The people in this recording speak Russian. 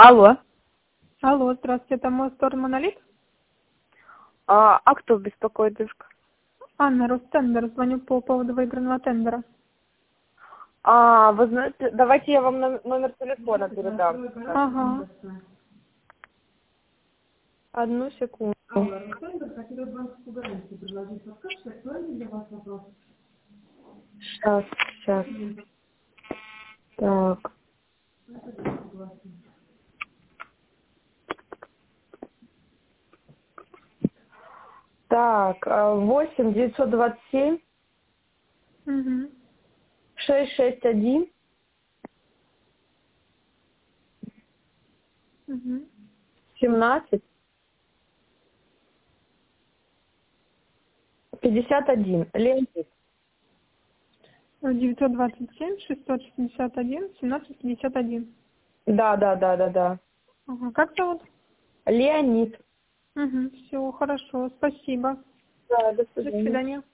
Алло. Алло, здравствуйте, это мой стор Монолит? А кто беспокоит, девушка? Анна, Ростендер, звоню по поводу выигранного тендера. Вы знаете, давайте я вам номер телефона передам. Ага. Одну секунду. Сейчас. Так. Так, 8 927 Угу. 661 Угу. 17 51. Леонид. 927 661 1751. Да. Ага. Как зовут? Леонид. Угу. Все, хорошо, спасибо. Да, до До свидания. свидания.